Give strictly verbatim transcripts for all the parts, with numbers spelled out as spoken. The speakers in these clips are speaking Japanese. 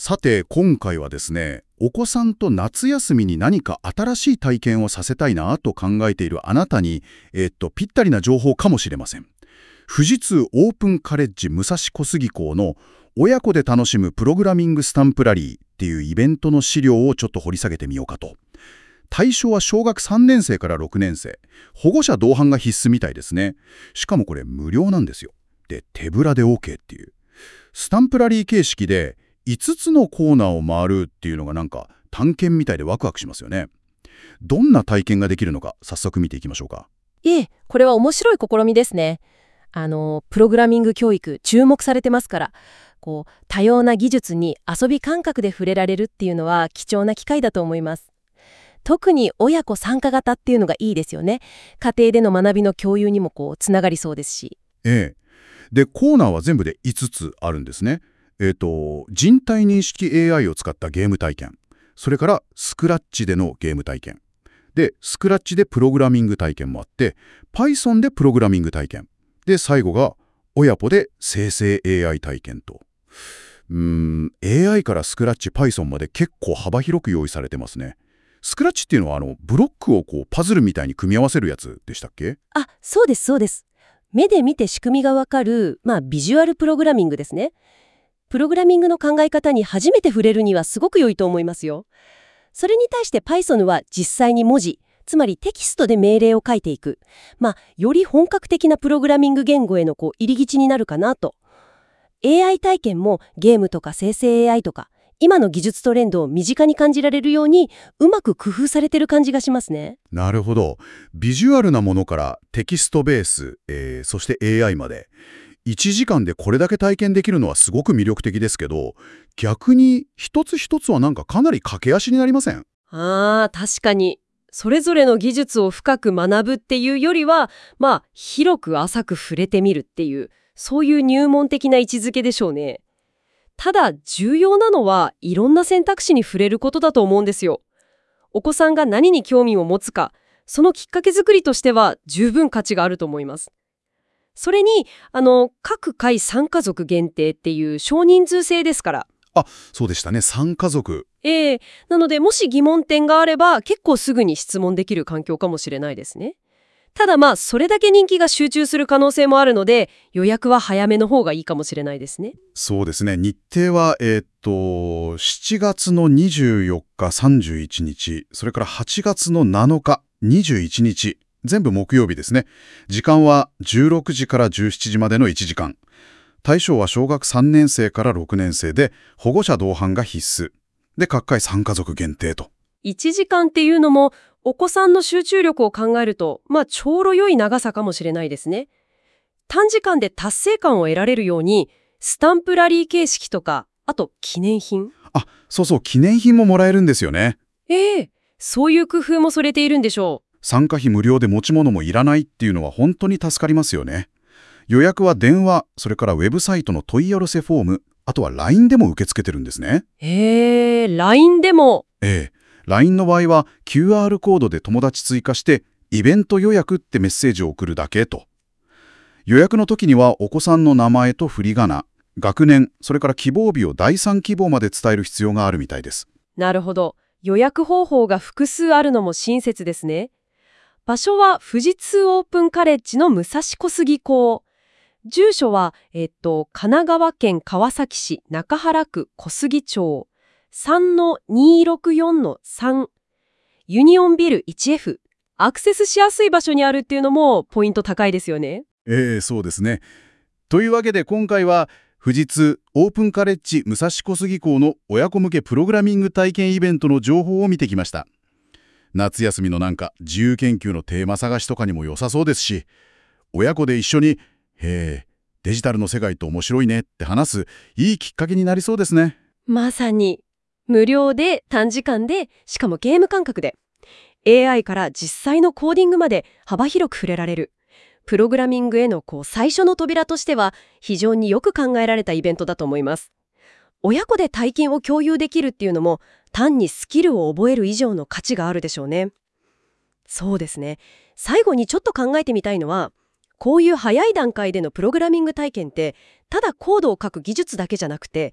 さて今回はですね、お子さんと夏休みに何か新しい体験をさせたいなと考えているあなたに、えっと、ぴったりな情報かもしれません。富士通オープンカレッジ武蔵小杉校の親子で楽しむプログラミングスタンプラリーっていうイベントの資料をちょっと掘り下げてみようかと。対象は小学さんねん生からろくねん生。保護者同伴が必須みたいですね。しかもこれ無料なんですよ。で、手ぶらで OK っていう。スタンプラリー形式でいつつのコーナーを回るっていうのがなんか探検みたいでワクワクしますよね。どんな体験ができるのか早速見ていきましょうか。 ええ、これは面白い試みですね。あの、プログラミング教育注目されてますから、こう、多様な技術に遊び感覚で触れられるっていうのは貴重な機会だと思います。特に親子参加型っていうのがいいですよね。家庭での学びの共有にもこう、つながりそうですし。 ええ。で、コーナーは全部でいつつあるんですね。えっと、人体認識 エーアイ を使ったゲーム体験。それからスクラッチでのゲーム体験。で、スクラッチでプログラミング体験もあって、Python でプログラミング体験。で、最後が親子で生成 エーアイ 体験と。うーん、エーアイ からスクラッチ、Python まで結構幅広く用意されてますね。スクラッチっていうのはあのブロックをこうパズルみたいに組み合わせるやつでしたっけ？ あ、そうですそうです。目で見て仕組みがわかる、まあ、ビジュアルプログラミングですね。プログラミングの考え方に初めて触れるにはすごく良いと思いますよ。それに対して Python は実際に文字、つまりテキストで命令を書いていく。まあ、より本格的なプログラミング言語へのこう入り口になるかなと。エーアイ 体験もゲームとか生成 エーアイ とか、今の技術トレンドを身近に感じられるように、うまく工夫されてる感じがしますね。 なるほど。ビジュアルなものからテキストベース、えーそして エーアイ まで。いちじかんでこれだけ体験できるのはすごく魅力的ですけど、逆に一つ一つはなんかかなり駆け足になりません？ ああ、確かに。それぞれの技術を深く学ぶっていうよりは、まあ、広く浅く触れてみるっていう、そういう入門的な位置づけでしょうね。ただ、重要なのはいろんな選択肢に触れることだと思うんですよ。お子さんが何に興味を持つか、そのきっかけ作りとしては十分価値があると思います。それに、あの、各回さん家族限定っていう少人数制ですから。 あ、そうでしたね。さん家族。 ええ、なので、もし疑問点があれば、結構すぐに質問できる環境かもしれないですね。ただまあ、それだけ人気が集中する可能性もあるので、予約は早めの方がいいかもしれないですね。 そうですね。日程は、えーっと、しちがつのにじゅうよっか、さんじゅういちにち、それからはちがつのなのか、にじゅういちにち、全部木曜日ですね。時間はじゅうろくじからじゅうしちじまでのいちじかん。対象は小学さんねん生からろくねん生で、保護者同伴が必須。で、各回さん家族限定と。 いちじかんっていうのも、お子さんの集中力を考えると、まあ、ちょうど良い長さかもしれないですね。短時間で達成感を得られるように、スタンプラリー形式とか、あと記念品。 あ、そうそう、記念品ももらえるんですよね。 ええ、そういう工夫もされているんでしょう。 参加費無料で持ち物もいらないっていうのは本当に助かりますよね。予約は電話、それからウェブサイトの問い合わせフォーム、あとは ライン でも受け付けてるんですね。 へえ、ライン でも。 ええ。ライン の場合は キューアール コードで友達追加してイベント予約ってメッセージを送るだけと。予約の時にはお子さんの名前と振り仮名、学年、それから希望日をだいさん希望まで伝える必要があるみたいです。 なるほど。予約方法が複数あるのも親切ですね。場所は富士通オープンカレッジの武蔵小杉校。住所は、えっと、神奈川県川崎市中原区小杉町 さんのにひゃくろくじゅうよんのさん ユニオンビル ワンエフ。アクセスしやすい場所にあるっていうのもポイント高いですよね。 ええ、そうですね。というわけで今回は富士通オープンカレッジ武蔵小杉校の親子向けプログラミング体験イベントの情報を見てきました。夏休みのなんか自由研究のテーマ探しとかにも良さそうですし、親子で一緒に「へえ、デジタルの世界って面白いね」って話すいいきっかけになりそうですね。 まさに無料で短時間で、しかもゲーム感覚で エーアイ から実際のコーディングまで幅広く触れられる。プログラミングへのこう最初の扉としては非常によく考えられたイベントだと思います。親子で体験を共有できるっていうのも単にスキルを覚える以上の価値があるでしょうね。そうですね。最後にちょっと考えてみたいのは、こういう早い段階でのプログラミング体験ってただコードを書く技術だけじゃなくて、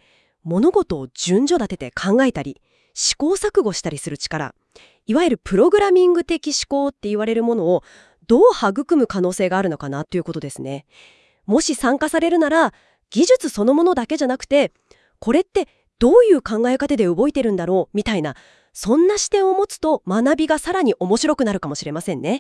物事を順序立てて考えたり、試行錯誤したりする力、いわゆるプログラミング的思考って言われるものをどう育む可能性があるのかなということですね。もし参加されるなら、技術そのものだけじゃなくて、これってどういう考え方で動いてるんだろうみたいな、そんな視点を持つと学びがさらに面白くなるかもしれませんね。